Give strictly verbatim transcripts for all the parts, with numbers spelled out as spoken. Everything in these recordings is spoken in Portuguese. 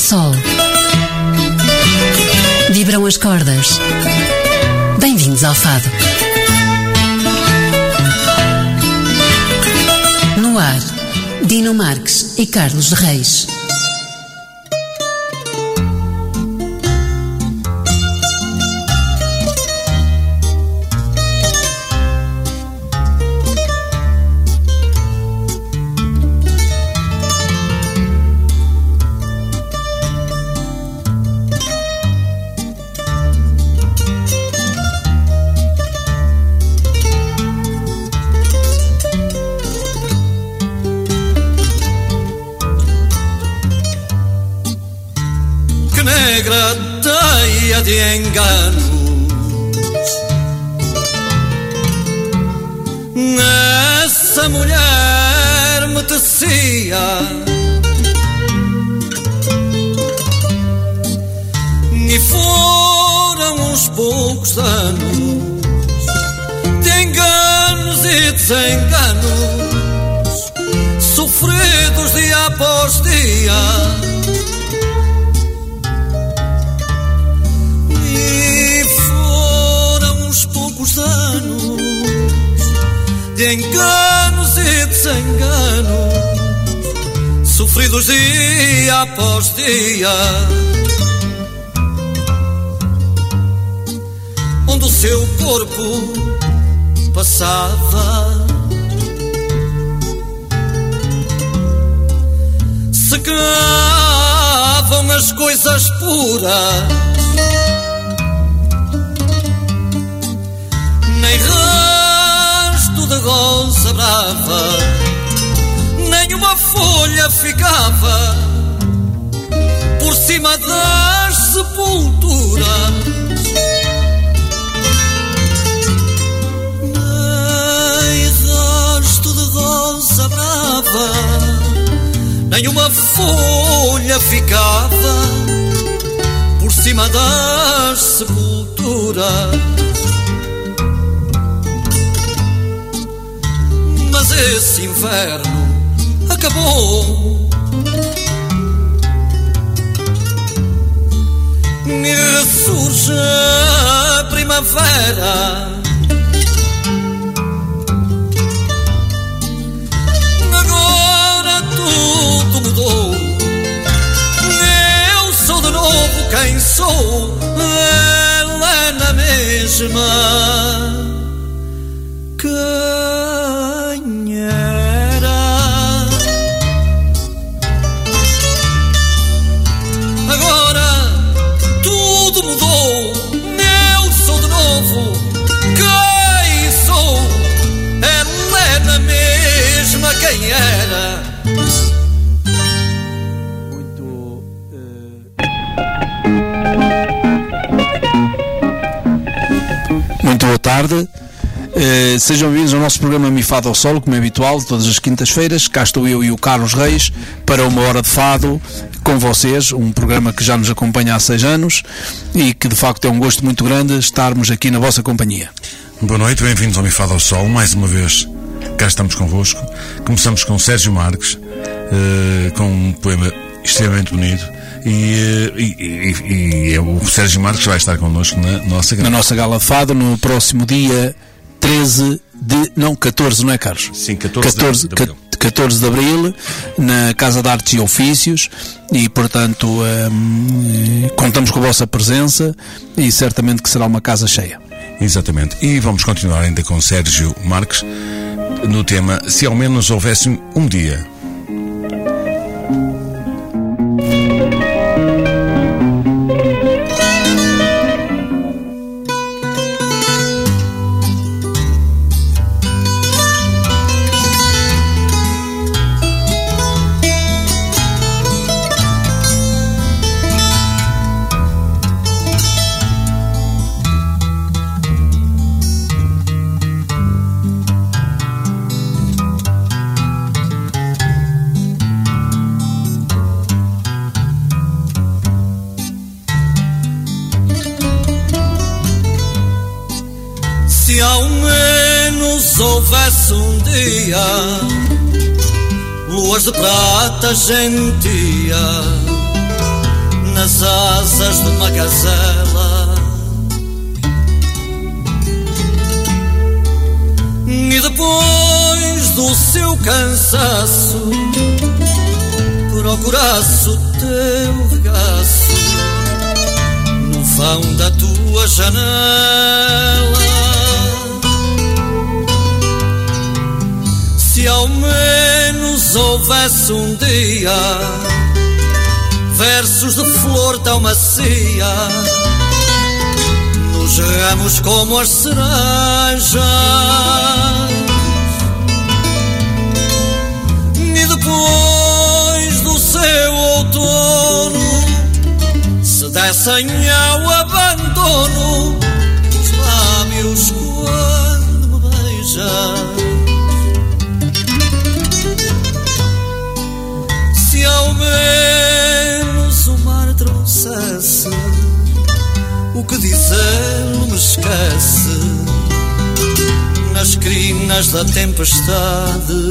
sol. Vibram as cordas. Bem-vindos ao Fado. No ar, Dino Marques e Carlos Reis. De enganos, essa mulher me tecia, e foram uns poucos anos de enganos e desenganos, sofridos dia após dia. Anos de enganos e desenganos, sofridos dia após dia, onde o seu corpo passava, secavam as coisas puras, nem resto de rosa brava, nem uma folha ficava por cima das sepulturas, nem resto de rosa brava, nem uma folha ficava por cima das sepulturas. Mas esse inverno acabou e ressurge a primavera. Agora tudo mudou, eu sou de novo quem sou, ela é na mesma que quem era. Muito uh... Muito boa tarde. Uh, sejam bem-vindos ao nosso programa Mi Fado ao Solo, como é habitual, todas as quintas-feiras. Cá estou eu e o Carlos Reis para uma hora de fado com vocês, um programa que já nos acompanha há seis anos e que de facto é um gosto muito grande estarmos aqui na vossa companhia. Boa noite, bem-vindos ao Mi Fado ao Solo, mais uma vez. Cá estamos convosco. Começamos com Sérgio Marques, uh, com um poema extremamente bonito. E, e, e, e é o Sérgio Marques vai estar connosco na nossa gala. Na nossa gala de fado, no próximo dia treze de. Não, catorze, não é, Carlos? Sim, catorze, catorze, de, de abril. catorze de Abril, na Casa de Artes e Ofícios. E, portanto, um, contamos com a vossa presença e certamente que será uma casa cheia. Exatamente. E vamos continuar ainda com Sérgio Marques no tema Se ao menos houvesse um dia. Se ao menos houvesse um dia luas de prata gentia nas asas de uma gazela. E depois do seu cansaço procurasse o teu regaço no vão da tua janela. Se ao menos houvesse um dia versos de flor tão macia nos ramos como as cerejas. E depois do seu outono se dessem ao abandono os lábios quando me beijas. Se ao menos o mar trouxesse o que dizer me esquece nas crinas da tempestade,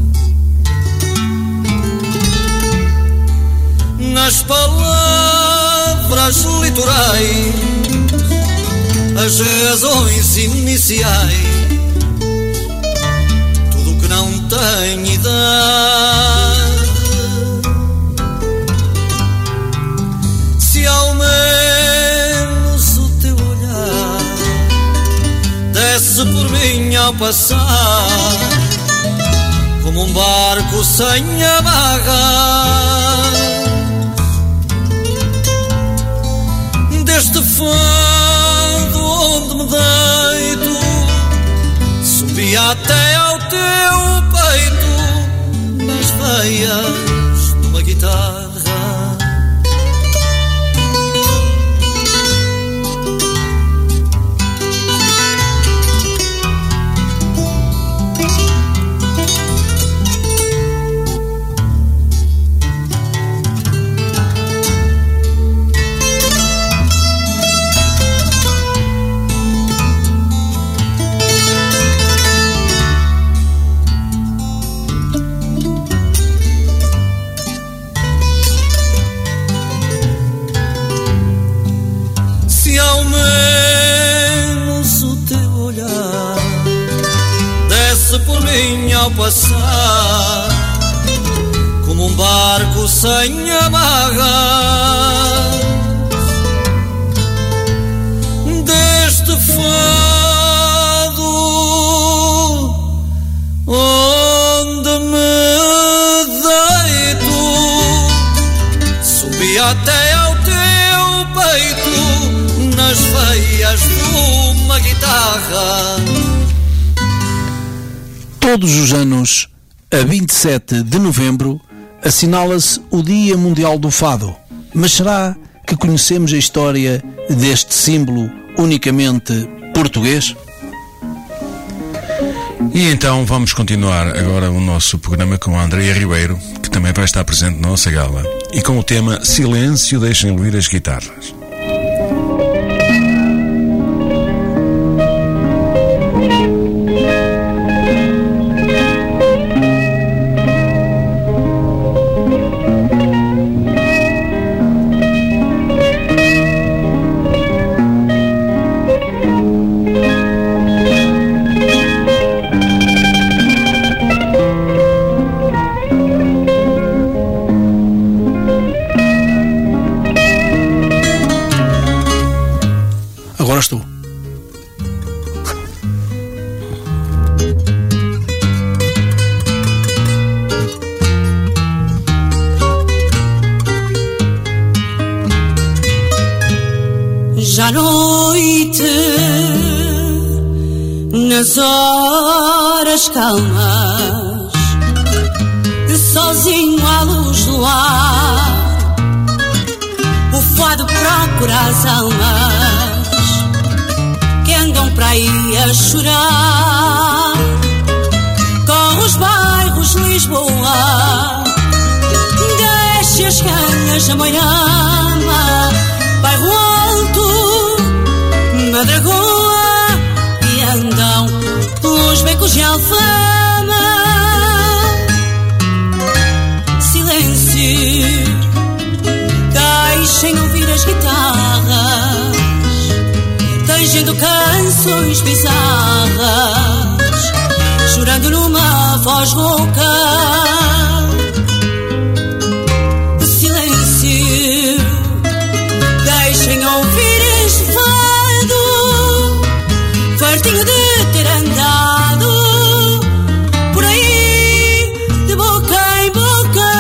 nas palavras litorais, as razões iniciais, tudo que não tem idade. Se ao menos o teu olhar desse por mim ao passar como um barco sem amarras, deste fado onde me deito subia até ao teu peito nas veias de uma guitarra. Ao passar como um barco sem amarras, deste fado onde me deito subi até ao teu peito nas veias de uma guitarra. Todos os anos, a vinte e sete de novembro, assinala-se o Dia Mundial do Fado. Mas será que conhecemos a história deste símbolo unicamente português? E então vamos continuar agora o nosso programa com a Andreia Ribeiro, que também vai estar presente na nossa gala, e com o tema Silêncio, deixem ouvir as guitarras. Já à noite, nas horas calmas, sozinho à luz do ar, o fado procura as almas que andam para aí a chorar. Corre os bairros de Lisboa, desce as canhas da Moirama, bairro alto, Madragoa, e andam pelos becos de Alfama. Silêncio, deixem canções bizarras, chorando numa voz rouca. Silêncio, deixem ouvir este fado, fartinho de ter andado por aí de boca em boca.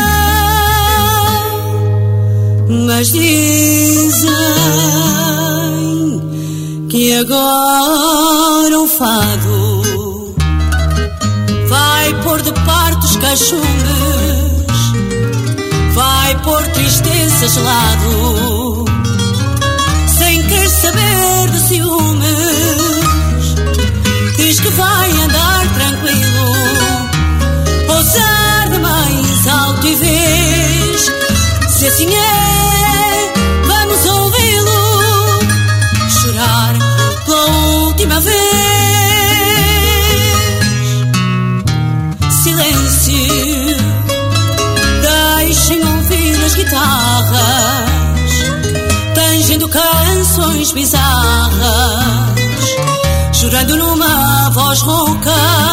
Mas dizem que agora o fado vai pôr de parte os cachumes, vai pôr tristezas de lado, sem querer saber de ciúmes. Diz que vai andar tranquilo, pousar de mais alto e vez. Se assim é, vamos ouvi-lo chorar pela última vez. Silêncio, deixem ouvir as guitarras, tangendo canções bizarras, chorando numa voz rouca.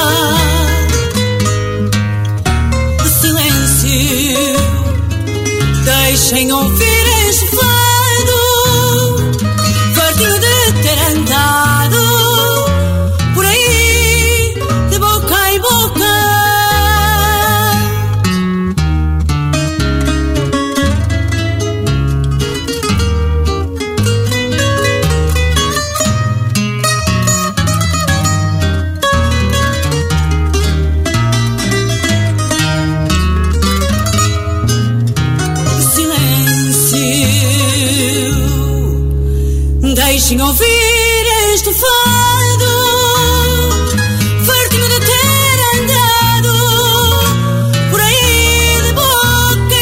Silêncio, deixem ouvir este fado, fartinho de ter andado por aí de boca em boca. Deixem ouvir este fado, fartinho de ter andado por aí de boca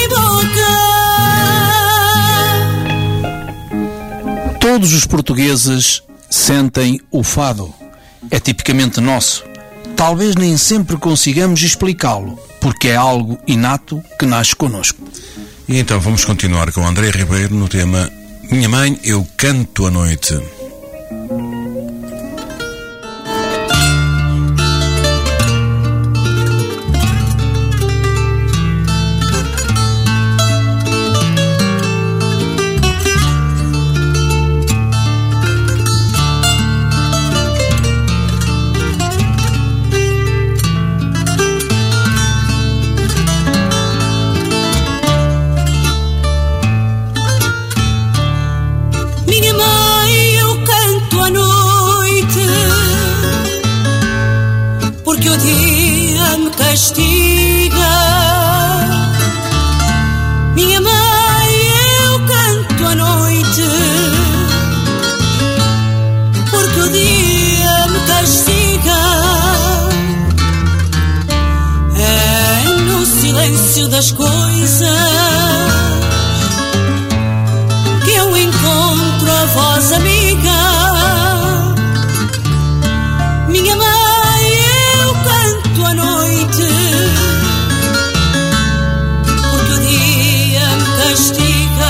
em boca. Todos os portugueses sentem o fado. É tipicamente nosso. Talvez nem sempre consigamos explicá-lo, porque é algo inato que nasce connosco. E então vamos continuar com André Ribeiro no tema Minha Mãe, Eu Canto à Noite. Castiga, minha mãe, eu canto à noite, porque o dia me castiga. É no silêncio das coisas que eu encontro a voz amiga. Minha mãe, à noite, porque o dia me castiga.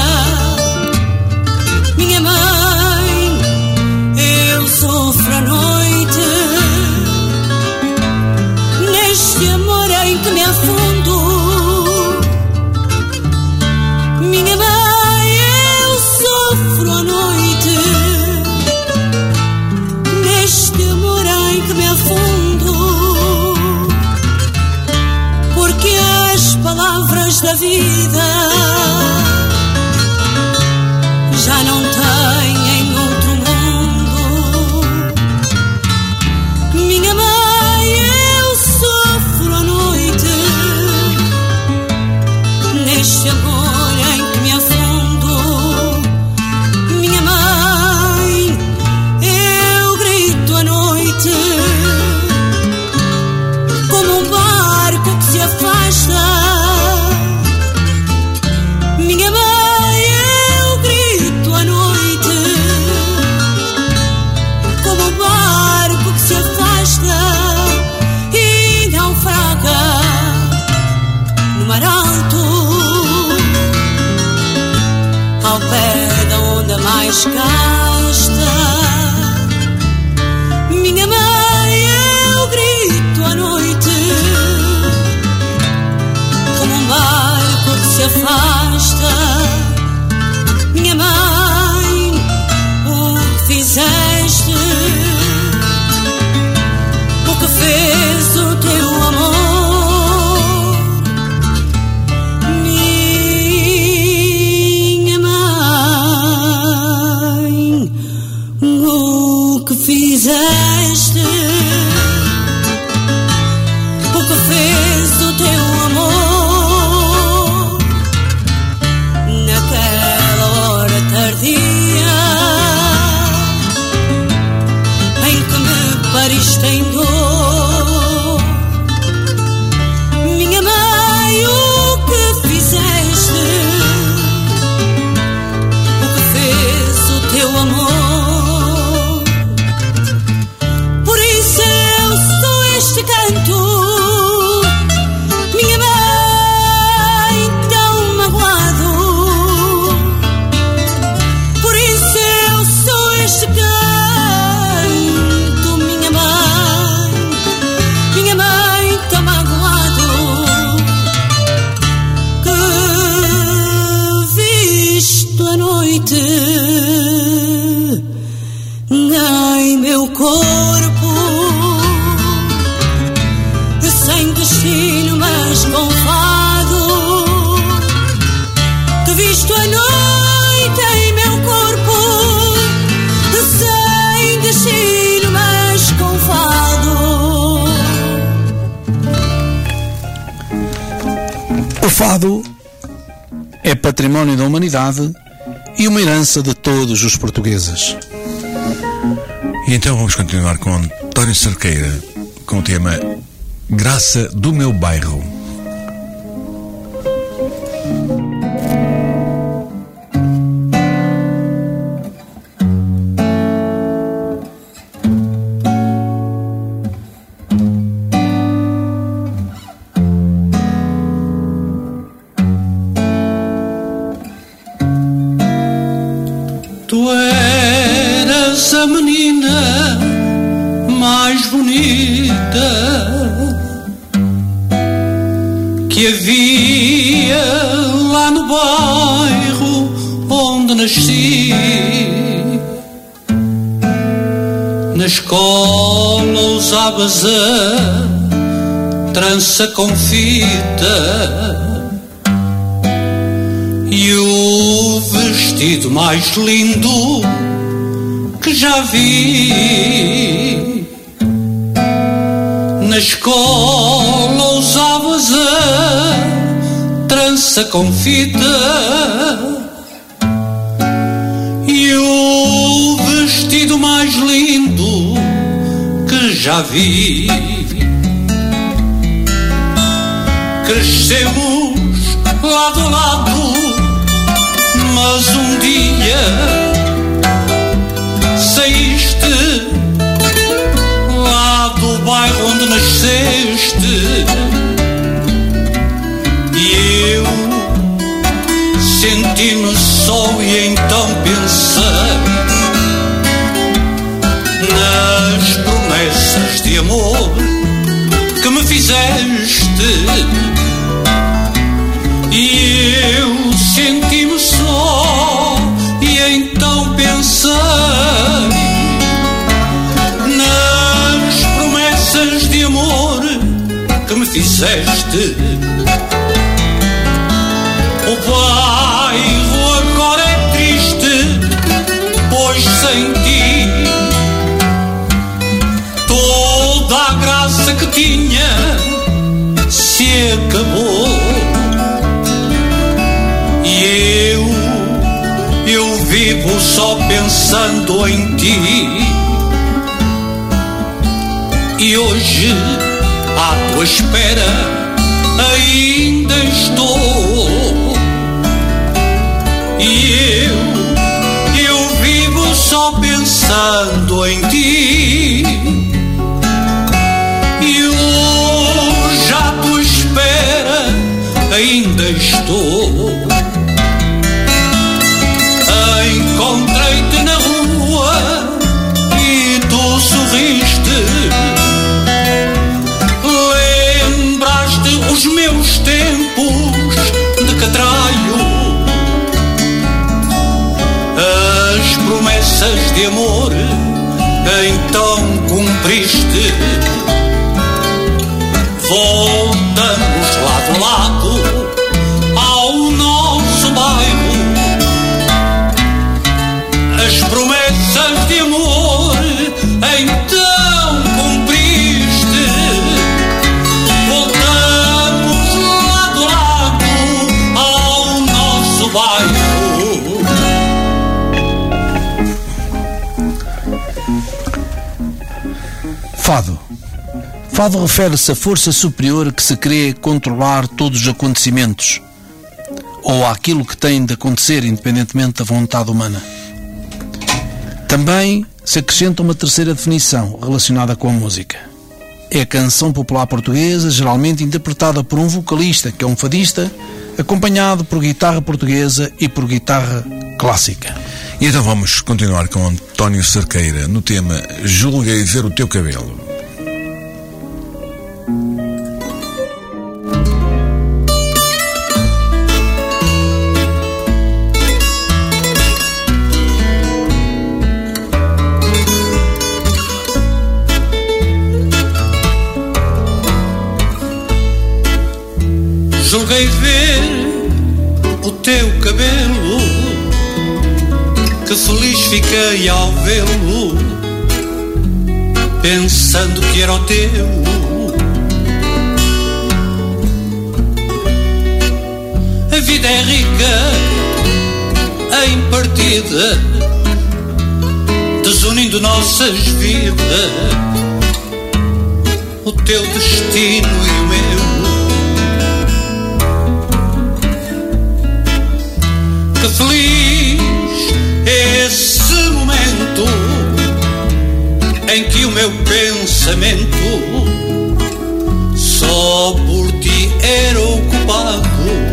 Minha mãe, eu sofro à noite, neste amor em que me afundo. Minha mãe, eu sofro à noite, neste amor em que me afundo. Palavras da vida já não têm outro mundo. Minha mãe, eu sofro à noite, neste amor em que me afundo. Minha mãe, eu grito à noite, como um barco que se afasta. Minha mãe, eu grito à noite, como um barco que se afasta e naufraga no mar alto, ao pé da onda mais casta. destino, mas com fado, que visto a noite em meu corpo, sem destino, mas com fado. O fado é património da humanidade e uma herança de todos os portugueses. E então vamos continuar com António Cerqueira, com o tema Graça do Meu Bairro. Tu eras a menina mais bonita que havia lá no bairro onde nasci. Na escola usavas a trança com fita e o vestido mais lindo que já vi. Na escola usavas a trança com fita e o vestido mais lindo que já vi. Crescemos lado a lado, mas um dia saíste lá do bairro onde nasceste e eu senti-me só e então pensei nas promessas de amor que me fizeste e eu senti-me só e então pensei nas promessas de amor que me fizeste. O bairro agora é triste, pois sem ti toda a graça que tinha se acabou. E eu, eu vivo só pensando em ti. E hoje, à tua espera, ainda estou. E eu, eu vivo só pensando em ti. E hoje, à tua espera, ainda estou. Encontrei-te na rua e tu sorriste. Lembraste os meus tempos de catraio. As promessas de amor então cumpriste. Voltamos lado a lado ao nosso bairro. As promessas de amor então cumpriste. Voltamos lado a lado ao nosso bairro. Fado. Fado refere-se à força superior que se crê controlar todos os acontecimentos ou àquilo que tem de acontecer independentemente da vontade humana. Também se acrescenta uma terceira definição relacionada com a música. É a canção popular portuguesa, geralmente interpretada por um vocalista, que é um fadista, acompanhado por guitarra portuguesa e por guitarra clássica. E então vamos continuar com António Cerqueira no tema Julguei ver o teu cabelo. julguei ver o teu cabelo, que feliz fiquei ao vê-lo, pensando que era o teu. A vida é rica em partida, desunindo nossas vidas, o teu destino e o meu. Que feliz é esse momento em que o meu pensamento só por ti era ocupado.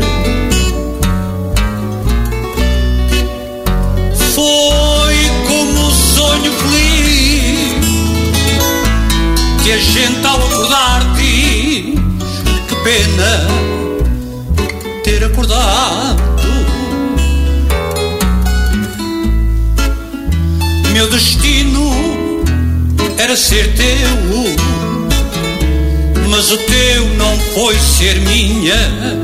Foi como um sonho feliz que a gente ao acordar diz: que pena ter acordado. Meu destino era ser teu, mas o teu não foi ser minha,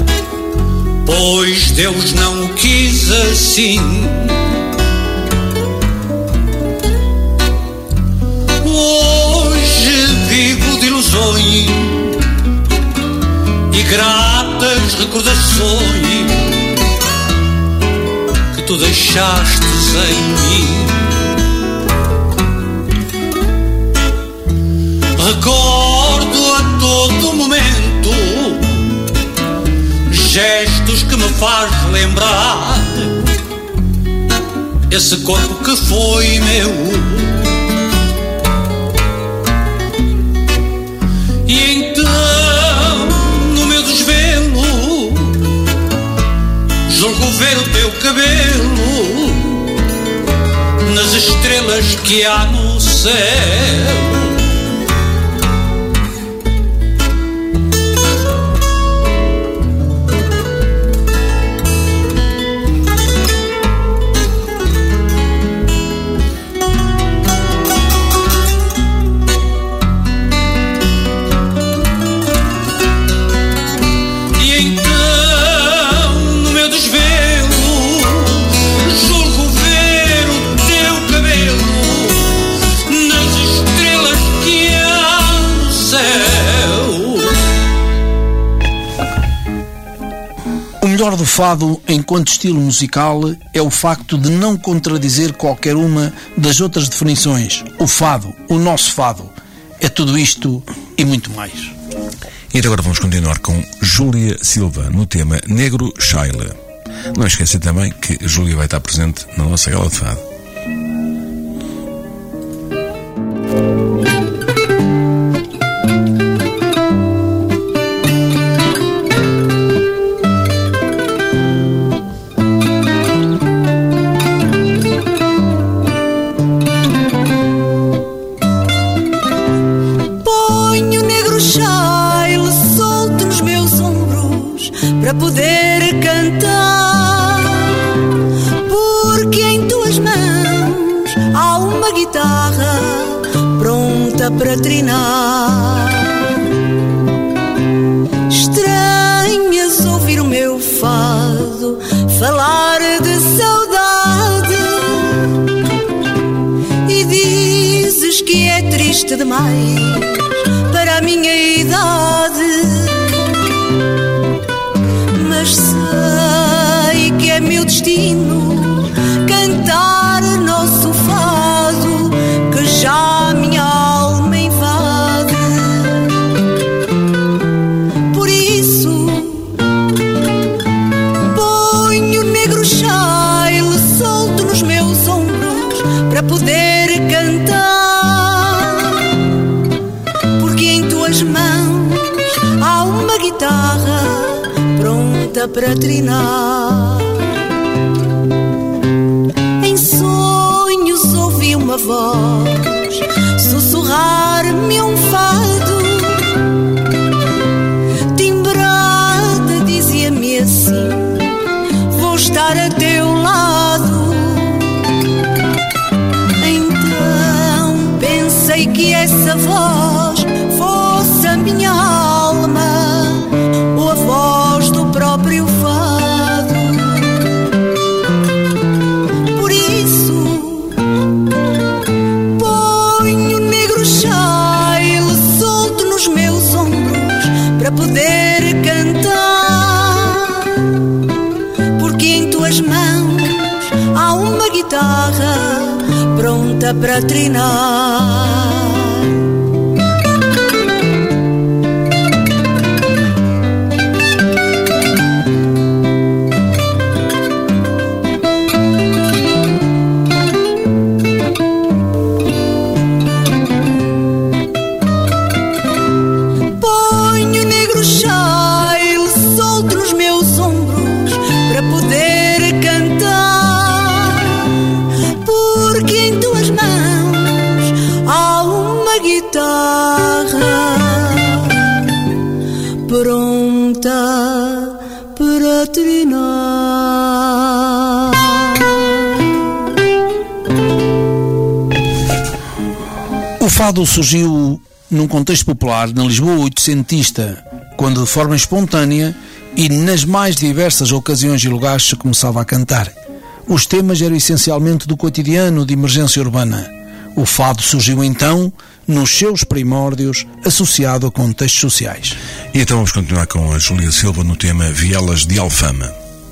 pois Deus não o quis assim. Hoje vivo de ilusões e gratas recordações que tu deixastes em mim. Recordo a todo momento gestos que me faz lembrar esse corpo que foi meu. E então, no meu desvelo, julgo ver o teu cabelo nas estrelas que há no céu. O melhor do fado, enquanto estilo musical, é o facto de não contradizer qualquer uma das outras definições. O fado, o nosso fado, é tudo isto e muito mais. E agora vamos continuar com Júlia Silva no tema Negro Shaila. Não esqueça também que Júlia vai estar presente na nossa gala de fado. Para poder cantar, porque em tuas mãos há uma guitarra pronta para trinar. Estranhas ouvir o meu fado falar de saudade e dizes que é triste demais para a minha idade. Mas sei que é meu destino cantar nosso fado, que já a minha alma invade. Por isso ponho o negro chile solto nos meus ombros para poder cantar, porque em tuas mãos há uma guitarra pronta para trinar. Em sonhos ouvi uma voz sussurrar-me um fado, timbrada dizia-me assim: vou estar a teu lado. Então pensei que essa voz fosse a minha alma, ou a voz do poder cantar, porque em tuas mãos há uma guitarra pronta para trinar. Pronta para trinar. O fado surgiu num contexto popular na Lisboa oitocentista, quando de forma espontânea e nas mais diversas ocasiões e lugares se começava a cantar. Os temas eram essencialmente do cotidiano, de emergência urbana. O fado surgiu então, nos seus primórdios, associado a contextos sociais. E então vamos continuar com a Júlia Silva no tema Vielas de Alfama.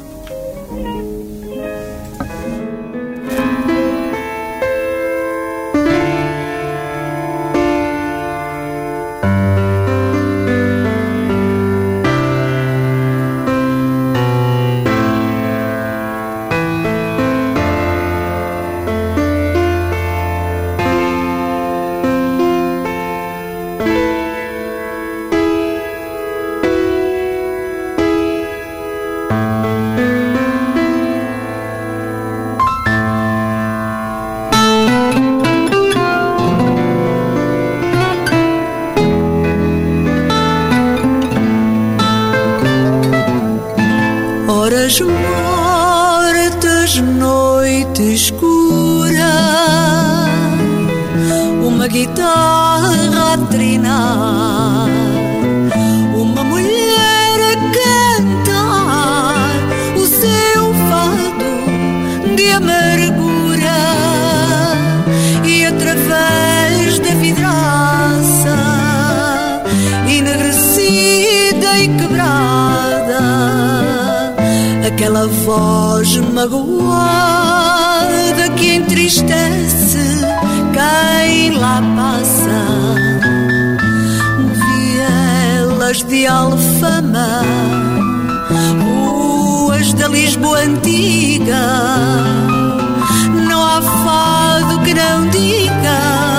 Horas mortas, noite escura, uma guitarra a trinar, uma mulher a cantar o seu fado de amargura, e através da vidraça enegrecida e quebrada, aquela voz magoada que entristece quem lá passa. Vielas de Alfama, ruas da Lisboa antiga, não há fado que não diga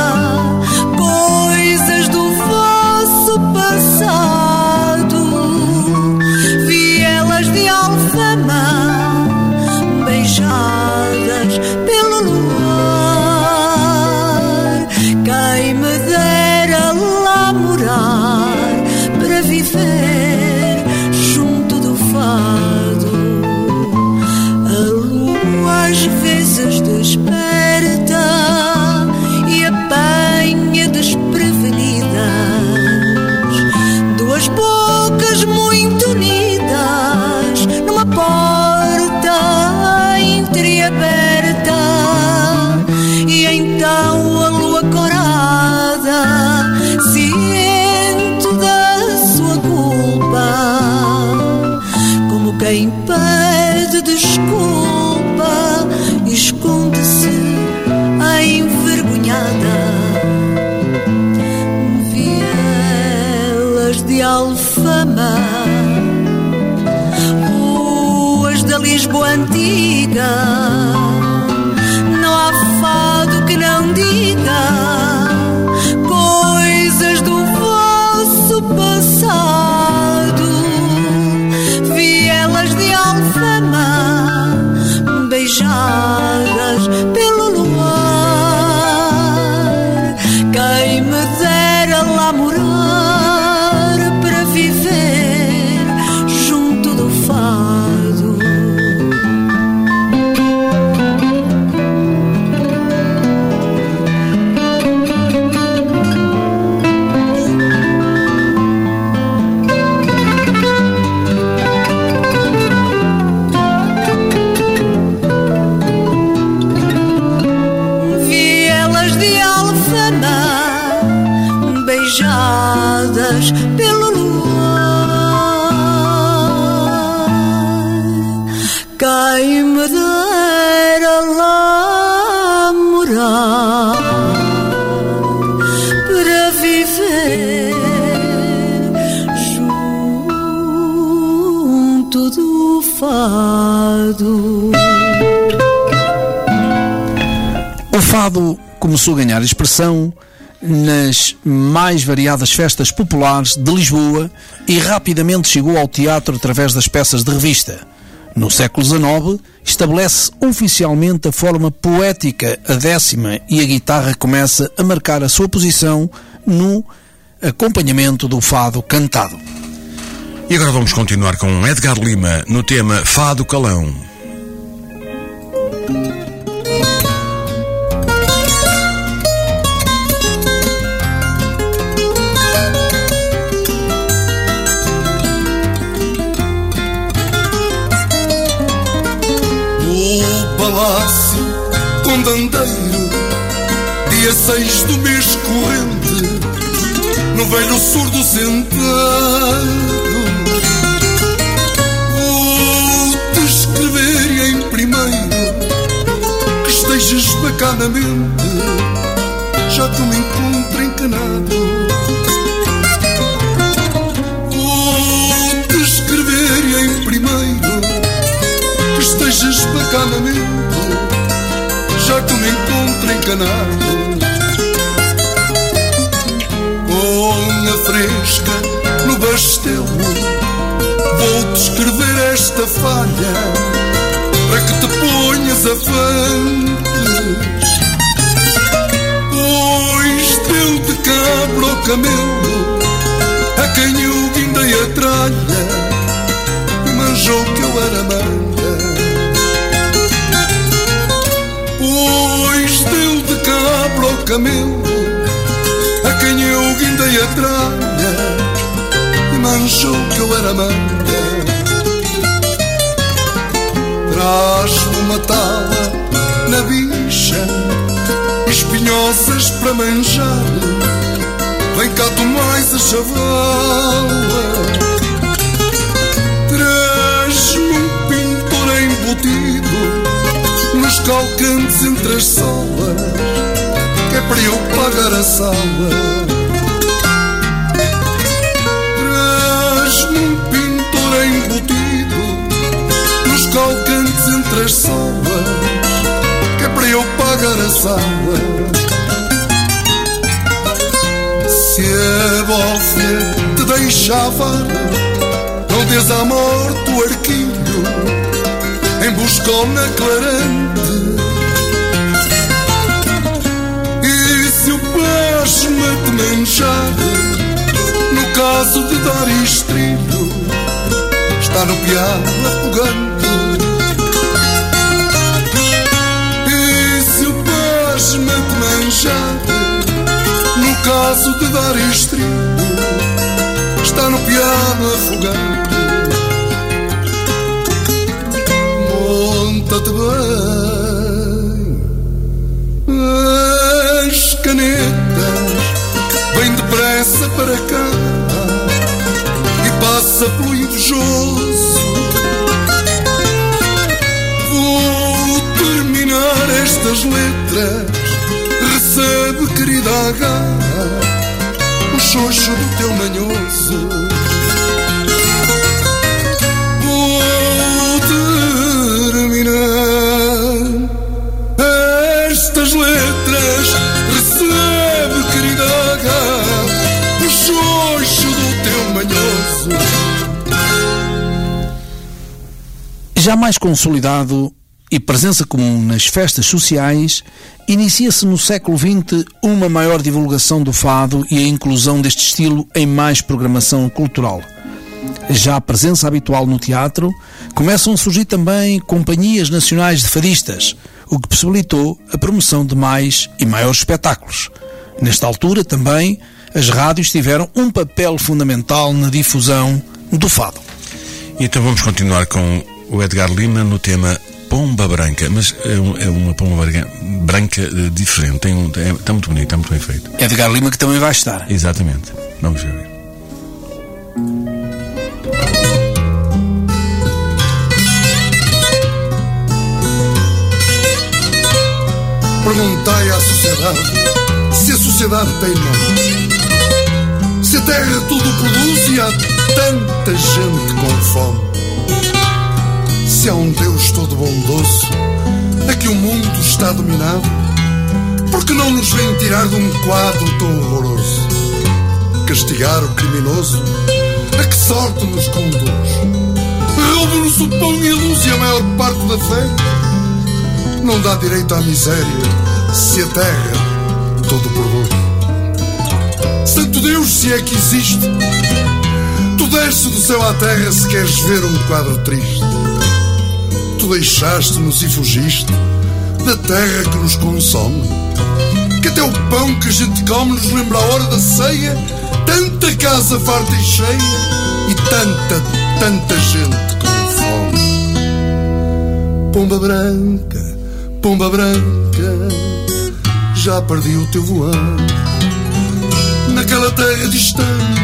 coisas do vosso passado. Vielas de Alfama, beijadas pelo luar, quem me dera lá morar para viver junto do fado. A lua às vezes desperta e apanha desprevenidas duas bocas muito unidas numa porta entreaberta, e então a lua corada, ciente da sua culpa, como quem pede desculpa, esconde-se envergonhada. Vielas de Alfama, ruas da Lisboa antiga, não há fado que não diga coisas do vosso passado. Vielas de Alfama, beijadas pelo luar, quem me dera lá morar para viver junto do fado. Vielas de Alfama, beijadas pelo luar. fado. O fado começou a ganhar expressão nas mais variadas festas populares de Lisboa e rapidamente chegou ao teatro através das peças de revista. No século dezenove, estabelece oficialmente a forma poética, a décima, e a guitarra começa a marcar a sua posição no acompanhamento do fado cantado. E agora vamos continuar com Edgar Lima no tema Fado Calão. Palácio Condandeiro, dia seis do mês corrente, no velho surdo sentado, vou-te escrever em primeiro que estejas bacanamente, já que me encontro encanado. Vou-te escrever em primeiro que estejas bacanamente, já que me encontro encanado. Ponha fresca no bastelo, vou-te escrever esta falha, para que te ponhas afantes. Pois deu de cabra ao camelo, a quem eu guindei a tralha, e manjou que eu era manga. Pois deu de cabra ao camelo, a quem eu guindei a tralha, e manjou que eu era manga. Traz-me uma tala na bicha, espinhosas para manjar, vem cá tu mais a chavala. Traz-me um pintor embutido nos calcantes entre as solas, que é para eu pagar a sala. Traz-me um pintor embutido nos calcantes entre as solas, que é para eu pagar a sala. Se a bófia te deixava, não des à morte o arquilho, emboscou na clarante. E se o pasma te manjar, no caso de dar estrilho, está no piano afogante. E se o pasma te manjar, no caso de dar estrilho, está no piano afogante. Monta-te bem as canetas, vem depressa para cá e passa pelo invejoso. Vou terminar estas letras, recebe, querida H, o xoxo do teu manhoso. Estas letras, recebe, querida H, o xoxo do teu manhoso. Já mais consolidado e presença comum nas festas sociais, inicia-se no século vinte uma maior divulgação do fado e a inclusão deste estilo em mais programação cultural. Já a presença habitual no teatro, começam a surgir também companhias nacionais de fadistas, o que possibilitou a promoção de mais e maiores espetáculos. Nesta altura, também, as rádios tiveram um papel fundamental na difusão do fado. E então vamos continuar com o Edgar Lima no tema Pomba Branca, mas é uma pomba branca diferente, tem um, é, está muito bonito, está muito bem feito. Edgar Lima que também vai estar. Exatamente, vamos ver. Perguntai à sociedade se a sociedade tem nome, se a terra tudo produz e há tanta gente com fome. Se há um Deus todo bondoso, a que o mundo está dominado, porque não nos vem tirar de um quadro tão horroroso? Castigar o criminoso, a que sorte nos conduz? Rouba-nos o pão e a luz e a maior parte da fé. Não dá direito à miséria, se a terra todo produz. Santo Deus, se é que existe, tu desce do céu à terra se queres ver um quadro triste. Tu deixaste-nos e fugiste da terra que nos consome, que até o pão que a gente come nos lembra a hora da ceia. Tanta casa farta e cheia e tanta, tanta gente com fome. Pomba branca, pomba branca, já perdi o teu voar naquela terra distante,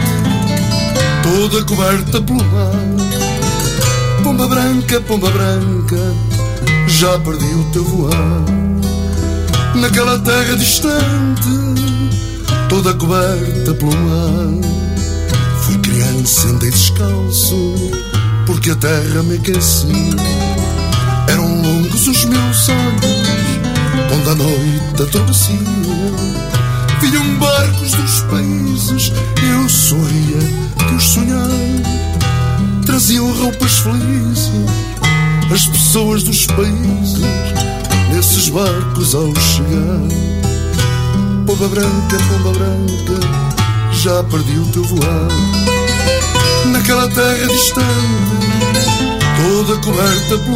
toda coberta pelo mar. Pomba branca, pomba branca, já perdi o teu voar naquela terra distante, toda coberta pelo mar. Fui criança, andei descalço, porque a terra me aquecia. Eram longos os meus olhos, quando a noite adormecia. Vinham barcos dos países, eu sorria que os sonhei. Traziam roupas felizes, as pessoas dos países, nesses barcos ao chegar. Pomba branca, pomba branca, já perdi o teu voar naquela terra distante, toda coberta pelo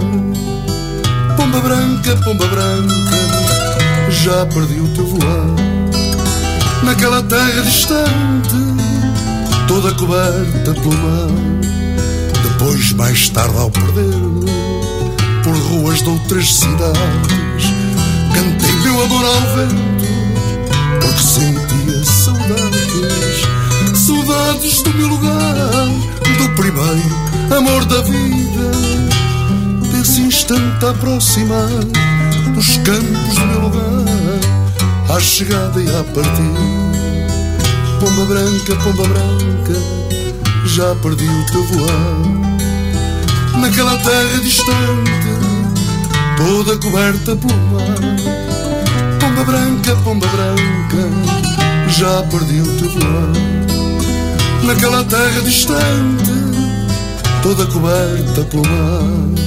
mar. Pomba branca, pomba branca, já perdi o teu voar naquela terra distante, toda coberta pelo mar. Depois, mais tarde, ao perder-me por ruas de outras cidades, cantei meu amor ao vento, porque sentia saudades, saudades do meu lugar, do primeiro amor da vida, desse instante a aproximar dos campos do meu lugar, à chegada e à partida. Pomba branca, pomba branca, já perdi o teu voar naquela terra distante, toda coberta pelo mar. Pomba branca, pomba branca, já perdi o teu voar naquela terra distante, toda coberta pelo mar.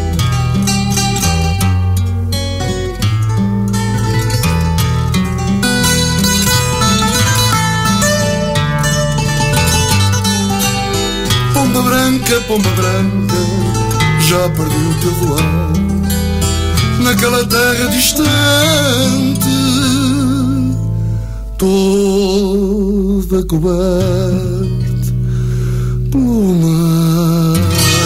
Pomba branca, pomba branca, já perdi o teu voar naquela terra distante, toda coberta pelo mar.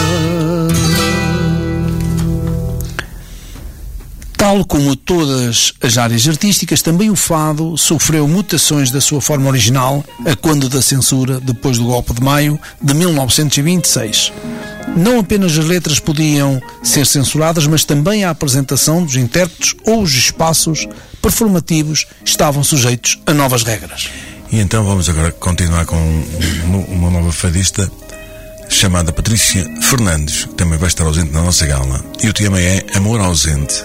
Tal como todas as áreas artísticas, também o fado sofreu mutações da sua forma original a quando da censura, depois do golpe de maio de mil novecentos e vinte e seis. Não apenas as letras podiam ser censuradas, mas também a apresentação dos intérpretes ou os espaços performativos estavam sujeitos a novas regras. E então vamos agora continuar com uma nova fadista chamada Patrícia Fernandes, que também vai estar ausente na nossa gala. E o tema é Amor Ausente.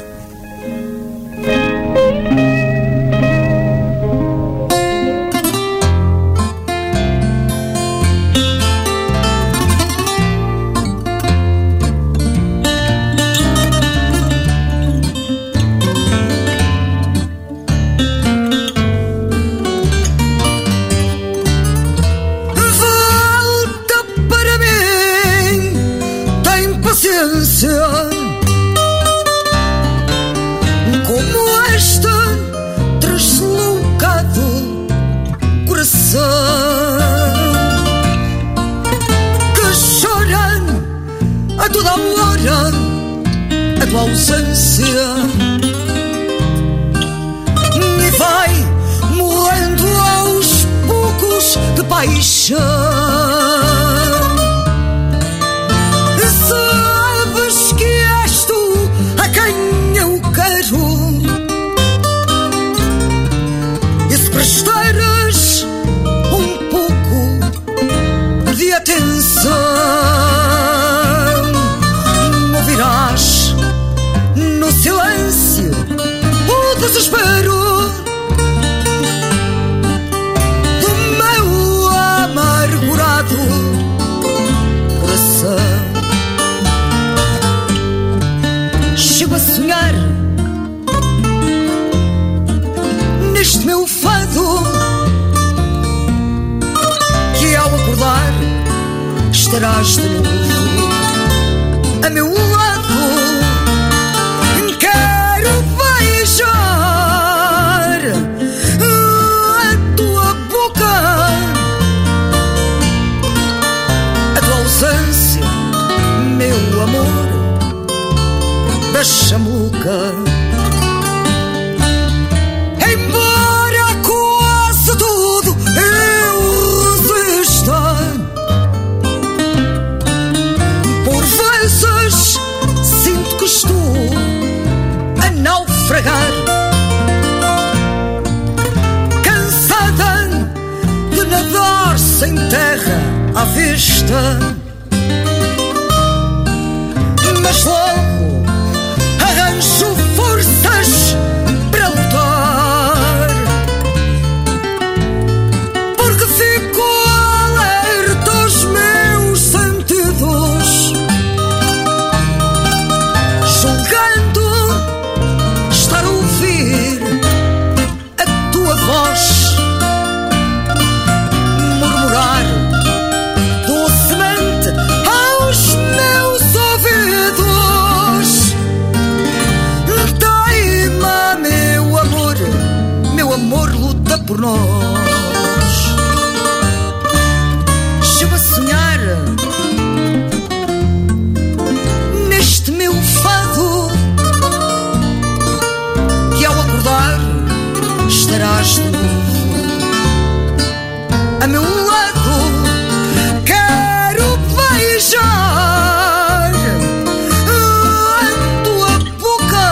Atenção, estarás de novo a meu lado. Quero beijar a tua boca, a tua ausência, meu amor da chamuca. Embora quase tudo eu resista, por vezes sinto que estou a naufragar, cansada de nadar sem terra à vista. Mas logo arranjo forças para lutar, porque fico alerta aos meus sentidos, julgando estar a ouvir a tua voz murmurar docemente aos meus ouvidos. Teima, meu amor, meu amor luta por nós. Chego a sonhar neste meu fado, que ao acordar estarás de novo a meu lado. Quero beijar a tua boca,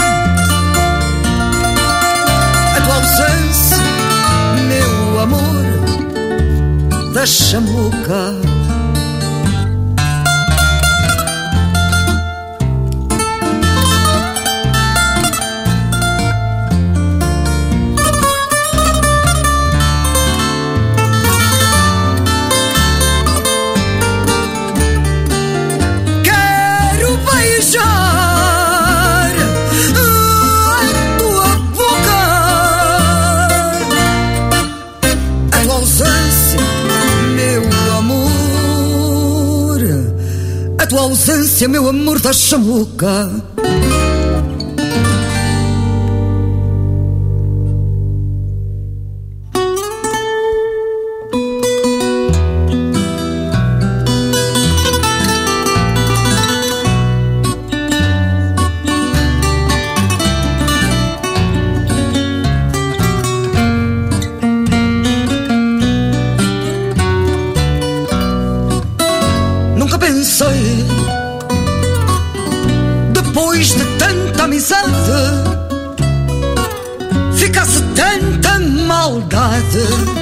a tua ausência, meu amor da chamuca. Quero beijar a tua boca, a tua ausência, meu amor, a tua ausência, meu amor da chamuca. Nunca pensei, depois de tanta amizade, ficasse tanta maldade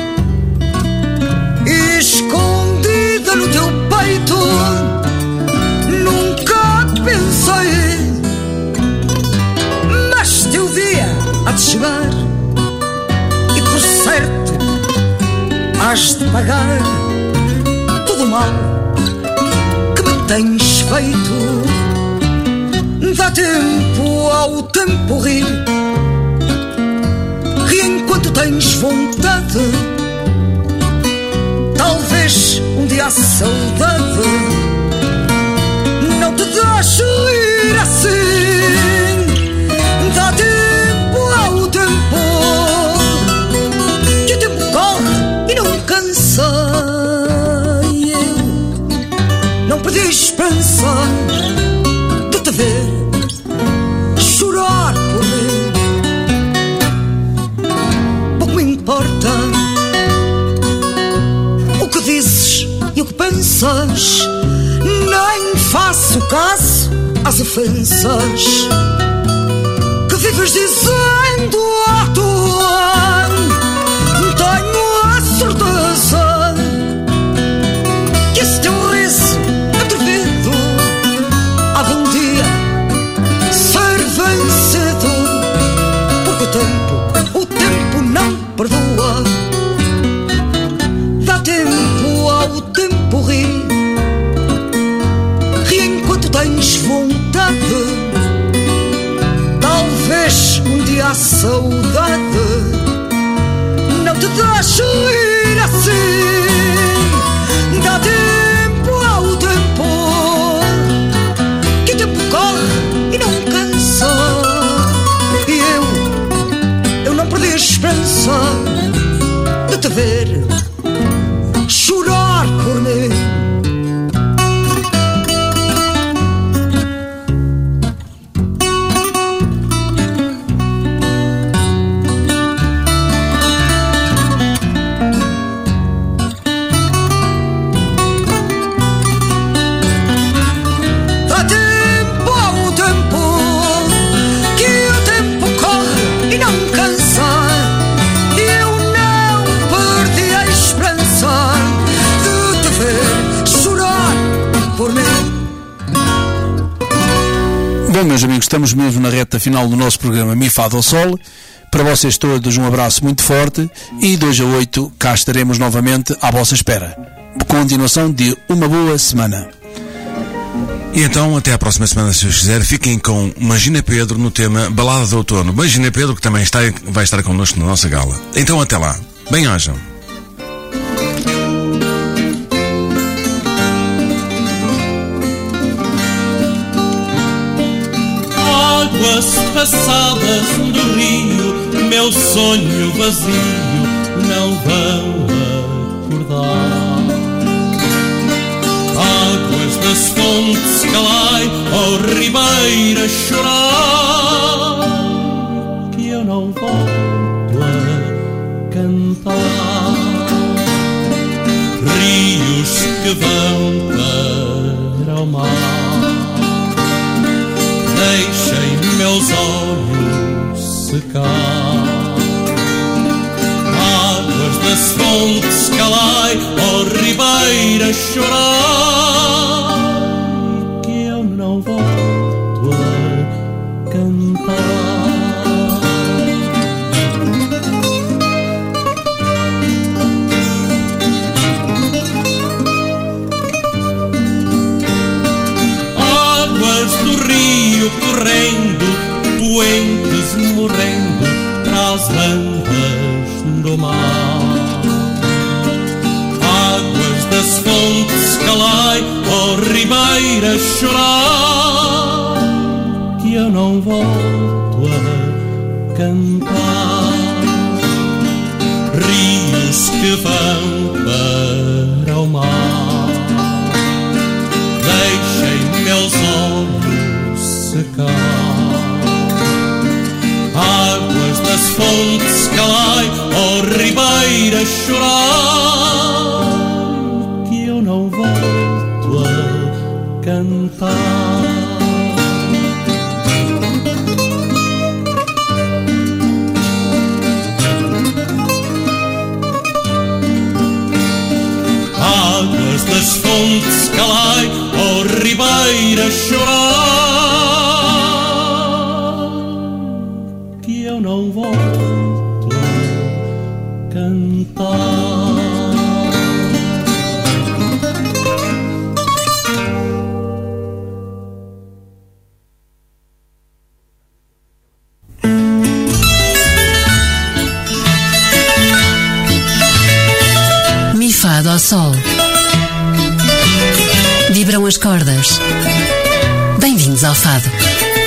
escondida no teu peito. Nunca pensei, mas teu dia há de chegar e por certo hás de pagar todo o mal que me tens feito. Dá tempo ao tempo rir, ri enquanto tens vontade. Talvez um dia a saudade não te deixe rir assim. Dá tempo ao tempo, que o tempo corre e não cansa. E eu não perdi a esperança de te ver chorar por mim. Pouco me importa o que dizes e o que pensas, nem faço caso às ofensas que vives dizendo à toa. Tenho a certeza que esse teu riso atrevido algum dia ser vencido, porque o tempo, o tempo não perdoa. Dá tempo ao tempo rir, ri enquanto tens vontade. Talvez um dia a saudade por mim. Bom, meus amigos, estamos mesmo na reta final do nosso programa Mi Fado ao Sol. Para vocês todos um abraço muito forte e dois a oito cá estaremos novamente à vossa espera. Continuação de uma boa semana. E então, até à próxima semana, se Deus quiser, fiquem com Magina Pedro no tema Balada do Outono. Magina Pedro, que também está, vai estar connosco na nossa gala. Então, até lá. Bem-ajam. Águas passadas do rio, meu sonho vazio não vão acordar. Águas das fontes calai, ó ribeira chorar, que eu não volto a cantar. Rios que vão para o mar, deixem meus olhos secar. Águas das fontes calai, ó ribeira chorar, que eu não volto a cantar. Águas do rio correndo, poentes morrendo para as bandas do mar. Águas das fontes calai, ó ribeira chorar, que eu não volto a cantar. Rios que vão para o mar, deixem meus olhos secar. Águas das fontes calai, ó ribeira chorar, que eu não volto a cantar. Águas das fontes calai, ó ribeira chorar, que eu não volto a cantar. Mi Fado ao Sol. Vibram as cordas. Bem-vindos ao Fado.